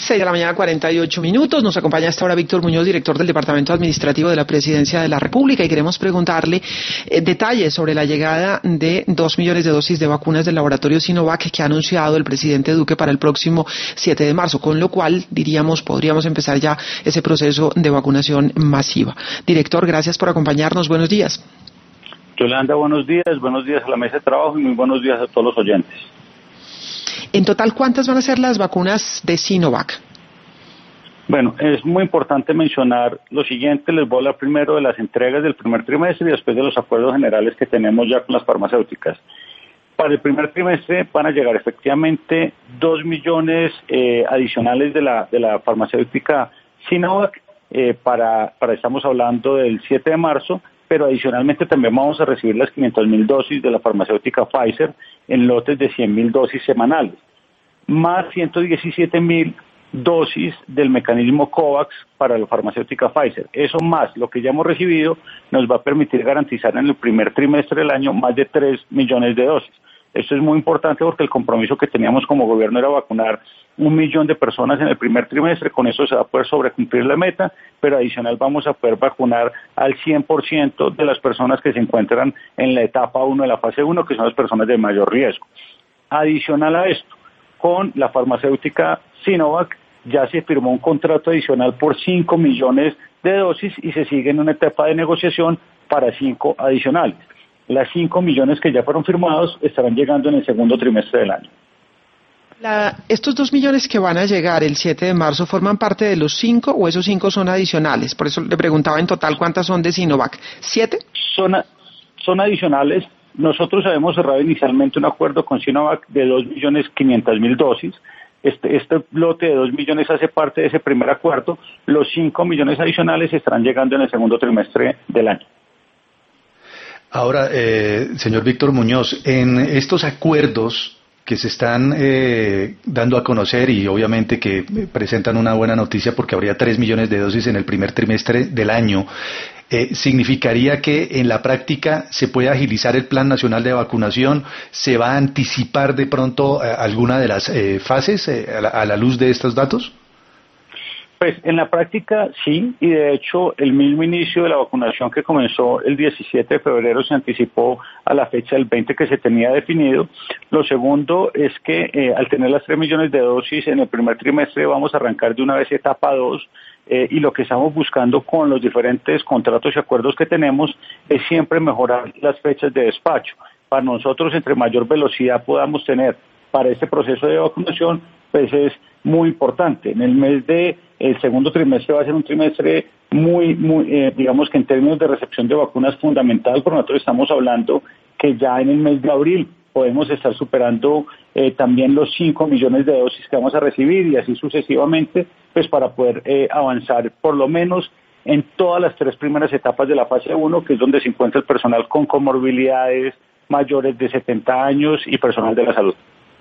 6:48 a.m. Nos acompaña hasta ahora Víctor Muñoz, director del Departamento Administrativo de la Presidencia de la República, y queremos preguntarle detalles sobre la llegada de 2 millones de dosis de vacunas del laboratorio Sinovac que ha anunciado el presidente Duque para el próximo 7 de marzo, con lo cual, diríamos, podríamos empezar ya ese proceso de vacunación masiva. Director, gracias por acompañarnos. Buenos días. Yolanda, buenos días a la mesa de trabajo y muy buenos días a todos los oyentes. En total, ¿cuántas van a ser las vacunas de Sinovac? Bueno, es muy importante mencionar lo siguiente. Les voy a hablar primero de las entregas del primer trimestre y después de los acuerdos generales que tenemos ya con las farmacéuticas. Para el primer trimestre van a llegar efectivamente 2 millones adicionales de la farmacéutica Sinovac, estamos hablando del 7 de marzo, pero adicionalmente también vamos a recibir las 500.000 dosis de la farmacéutica Pfizer en lotes de 100.000 dosis semanales, más 117.000 dosis del mecanismo COVAX para la farmacéutica Pfizer. Eso más lo que ya hemos recibido nos va a permitir garantizar en el primer trimestre del año más de 3 millones de dosis. Esto es muy importante porque el compromiso que teníamos como gobierno era vacunar 1 millón de personas en el primer trimestre. Con eso se va a poder sobrecumplir la meta, pero adicional vamos a poder vacunar al 100% de las personas que se encuentran en la etapa 1 de la fase 1, que son las personas de mayor riesgo. Adicional a esto, con la farmacéutica Sinovac ya se firmó un contrato adicional por 5 millones de dosis y se sigue en una etapa de negociación para 5 adicionales. Las 5 millones que ya fueron firmados estarán llegando en el segundo trimestre del año. ¿Estos 2 millones que van a llegar el 7 de marzo forman parte de los 5 o esos 5 son adicionales? Por eso le preguntaba en total cuántas son de Sinovac. ¿7? Son adicionales. Nosotros habíamos cerrado inicialmente un acuerdo con Sinovac de 2.500.000 dosis. Este lote de 2 millones hace parte de ese primer acuerdo. Los 5 millones adicionales estarán llegando en el segundo trimestre del año. Ahora, señor Víctor Muñoz, en estos acuerdos que se están dando a conocer y obviamente que presentan una buena noticia porque habría 3 millones de dosis en el primer trimestre del año, ¿significaría que en la práctica se puede agilizar el Plan Nacional de Vacunación? ¿Se va a anticipar de pronto alguna de las fases a la luz de estos datos? Pues en la práctica sí, y de hecho el mismo inicio de la vacunación que comenzó el 17 de febrero se anticipó a la fecha del 20 que se tenía definido. Lo segundo es que al tener las 3 millones de dosis en el primer trimestre vamos a arrancar de una vez etapa 2 y lo que estamos buscando con los diferentes contratos y acuerdos que tenemos es siempre mejorar las fechas de despacho. Para nosotros, entre mayor velocidad podamos tener para este proceso de vacunación, pues es muy importante. En el segundo trimestre va a ser un trimestre muy, digamos que en términos de recepción de vacunas fundamental, porque nosotros estamos hablando que ya en el mes de abril podemos estar superando también los 5 millones de dosis que vamos a recibir y así sucesivamente, pues para poder avanzar por lo menos en todas las 3 primeras etapas de la fase 1, que es donde se encuentra el personal con comorbilidades, mayores de 70 años y personal de la salud.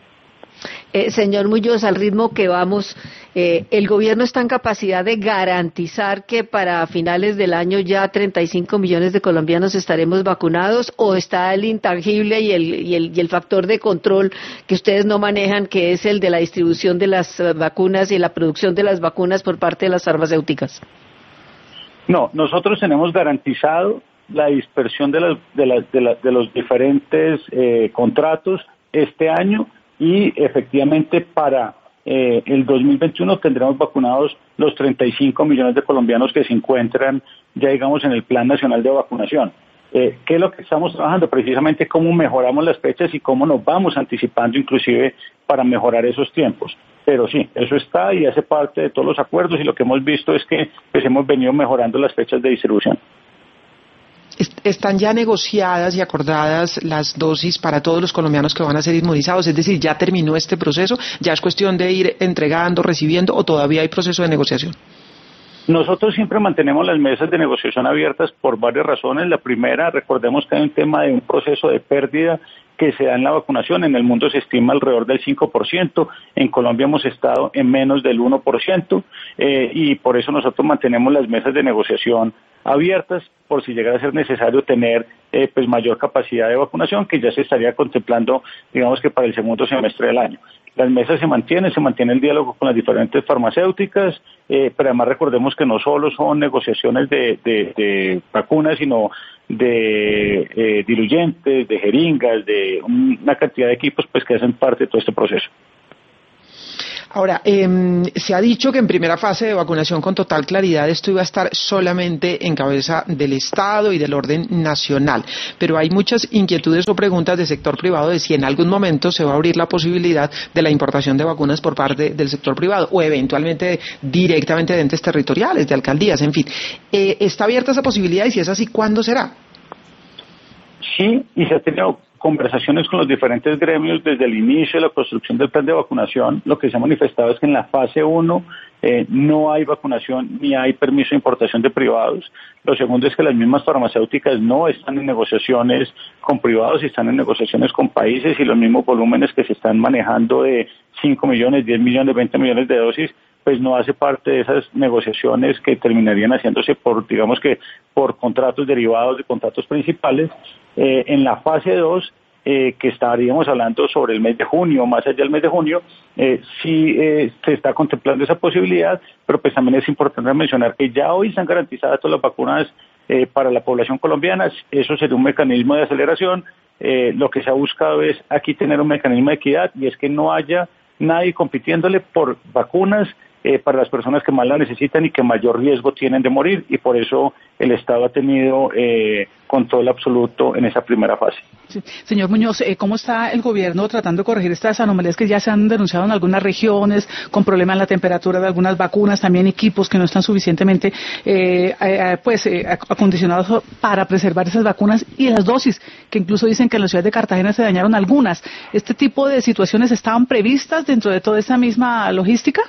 Señor Muñoz, al ritmo que vamos, ¿el gobierno está en capacidad de garantizar que para finales del año ya 35 millones de colombianos estaremos vacunados, o está el intangible y el factor de control que ustedes no manejan, que es el de la distribución de las vacunas y la producción de las vacunas por parte de las farmacéuticas? No, nosotros tenemos garantizado la dispersión de los diferentes contratos este año. Y efectivamente para el 2021 tendremos vacunados los 35 millones de colombianos que se encuentran ya digamos en el Plan Nacional de Vacunación. ¿Qué es lo que estamos trabajando? Precisamente cómo mejoramos las fechas y cómo nos vamos anticipando inclusive para mejorar esos tiempos. Pero sí, eso está y hace parte de todos los acuerdos y lo que hemos visto es que pues hemos venido mejorando las fechas de distribución. ¿Están ya negociadas y acordadas las dosis para todos los colombianos que van a ser inmunizados? Es decir, ¿ya terminó este proceso? ¿Ya es cuestión de ir entregando, recibiendo, o todavía hay proceso de negociación? Nosotros siempre mantenemos las mesas de negociación abiertas por varias razones. La primera, recordemos que hay un tema de un proceso de pérdida que se da en la vacunación. En el mundo se estima alrededor del 5%, en Colombia hemos estado en menos del 1%, y por eso nosotros mantenemos las mesas de negociación abiertas por si llegara a ser necesario tener pues mayor capacidad de vacunación, que ya se estaría contemplando, digamos que para el segundo semestre del año. Las mesas se mantiene el diálogo con las diferentes farmacéuticas, pero además recordemos que no solo son negociaciones de vacunas, sino de diluyentes, de jeringas, de una cantidad de equipos pues que hacen parte de todo este proceso. Ahora, se ha dicho que en primera fase de vacunación con total claridad esto iba a estar solamente en cabeza del Estado y del orden nacional, pero hay muchas inquietudes o preguntas del sector privado de si en algún momento se va a abrir la posibilidad de la importación de vacunas por parte del sector privado o eventualmente directamente de entes territoriales, de alcaldías, en fin. ¿Está abierta esa posibilidad y si es así, cuándo será? Sí, y se ha tenido conversaciones con los diferentes gremios desde el inicio de la construcción del plan de vacunación. Lo que se ha manifestado es que en la fase 1 no hay vacunación ni hay permiso de importación de privados. Lo segundo es que las mismas farmacéuticas no están en negociaciones con privados, están en negociaciones con países y los mismos volúmenes que se están manejando de 5 millones, 10 millones, 20 millones de dosis, pues no hace parte de esas negociaciones que terminarían haciéndose por contratos derivados de contratos principales. En la fase 2, que estaríamos hablando sobre el mes de junio, más allá del mes de junio, sí se está contemplando esa posibilidad, pero pues también es importante mencionar que ya hoy están garantizadas todas las vacunas para la población colombiana. Eso sería un mecanismo de aceleración. Lo que se ha buscado es aquí tener un mecanismo de equidad y es que no haya nadie compitiéndole por vacunas para las personas que más la necesitan y que mayor riesgo tienen de morir, y por eso el Estado ha tenido control absoluto en esa primera fase. Sí. Señor Muñoz, ¿cómo está el gobierno tratando de corregir estas anomalías que ya se han denunciado en algunas regiones, con problemas en la temperatura de algunas vacunas, también equipos que no están suficientemente acondicionados para preservar esas vacunas y las dosis, que incluso dicen que en la ciudad de Cartagena se dañaron algunas? ¿Este tipo de situaciones estaban previstas dentro de toda esa misma logística?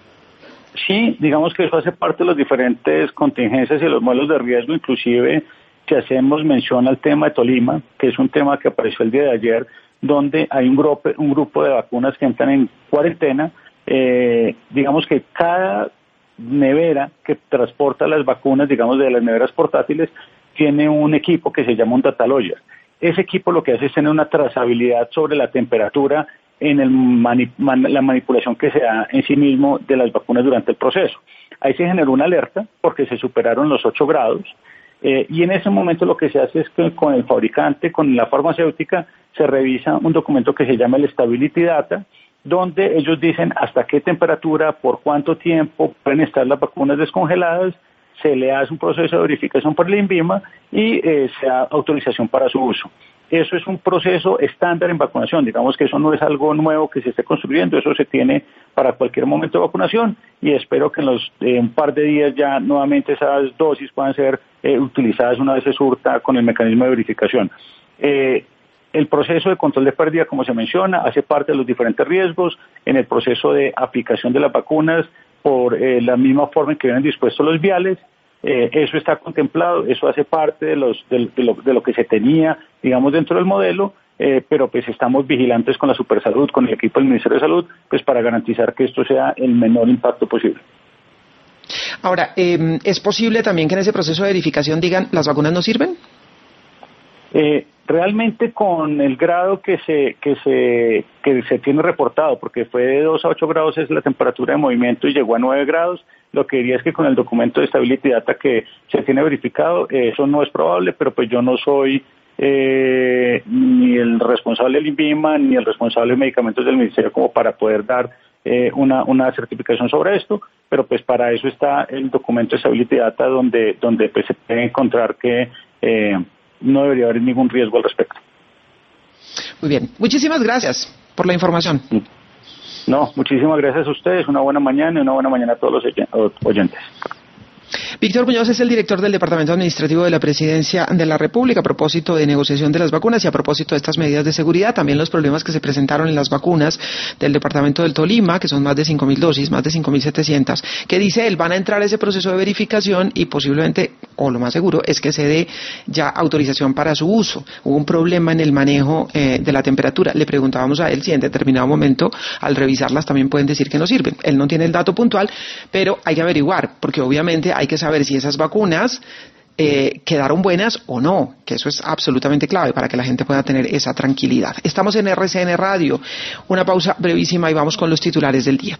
Sí, digamos que eso hace parte de las diferentes contingencias y los modelos de riesgo, inclusive si hacemos mención al tema de Tolima, que es un tema que apareció el día de ayer, donde hay un grupo de vacunas que entran en cuarentena. Digamos que cada nevera que transporta las vacunas, digamos de las neveras portátiles, tiene un equipo que se llama un data logger. Ese equipo lo que hace es tener una trazabilidad sobre la temperatura en la manipulación que se da en sí mismo de las vacunas durante el proceso. Ahí se generó una alerta porque se superaron los 8 grados y en ese momento lo que se hace es que con el fabricante, con la farmacéutica, se revisa un documento que se llama el Stability Data, donde ellos dicen hasta qué temperatura, por cuánto tiempo pueden estar las vacunas descongeladas, se le hace un proceso de verificación por el INVIMA y se da autorización para su uso. Eso es un proceso estándar en vacunación, digamos que eso no es algo nuevo que se esté construyendo, eso se tiene para cualquier momento de vacunación y espero que en un par de días ya nuevamente esas dosis puedan ser utilizadas una vez se surta con el mecanismo de verificación. El proceso de control de pérdida, como se menciona, hace parte de los diferentes riesgos en el proceso de aplicación de las vacunas por la misma forma en que vienen dispuestos los viales. Eso está contemplado, eso hace parte de lo que se tenía, digamos, dentro del modelo, pero pues estamos vigilantes con la Supersalud, con el equipo del Ministerio de Salud, pues para garantizar que esto sea el menor impacto posible. Ahora, ¿es posible también que en ese proceso de verificación digan las vacunas no sirven? Realmente con el grado que se tiene reportado, porque fue de 2 a 8 grados es la temperatura de movimiento y llegó a 9 grados, lo que diría es que con el documento de Stability Data que se tiene verificado, eso no es probable, pero pues yo no soy ni el responsable del INVIMA ni el responsable de medicamentos del Ministerio como para poder dar una certificación sobre esto, pero pues para eso está el documento de Stability Data donde pues se puede encontrar que no debería haber ningún riesgo al respecto. Muy bien, muchísimas gracias por la información. No, muchísimas gracias a ustedes, una buena mañana y una buena mañana a todos los oyentes. Víctor Muñoz es el director del Departamento Administrativo de la Presidencia de la República a propósito de negociación de las vacunas y a propósito de estas medidas de seguridad, también los problemas que se presentaron en las vacunas del Departamento del Tolima, que son más de 5.000 dosis, más de 5.700, que dice él van a entrar a ese proceso de verificación y posiblemente, o lo más seguro, es que se dé ya autorización para su uso. Hubo un problema en el manejo de la temperatura. Le preguntábamos a él si en determinado momento, al revisarlas, también pueden decir que no sirven. Él no tiene el dato puntual, pero hay que averiguar, porque obviamente hay que saber si esas vacunas quedaron buenas o no, que eso es absolutamente clave para que la gente pueda tener esa tranquilidad. Estamos en RCN Radio, una pausa brevísima y vamos con los titulares del día.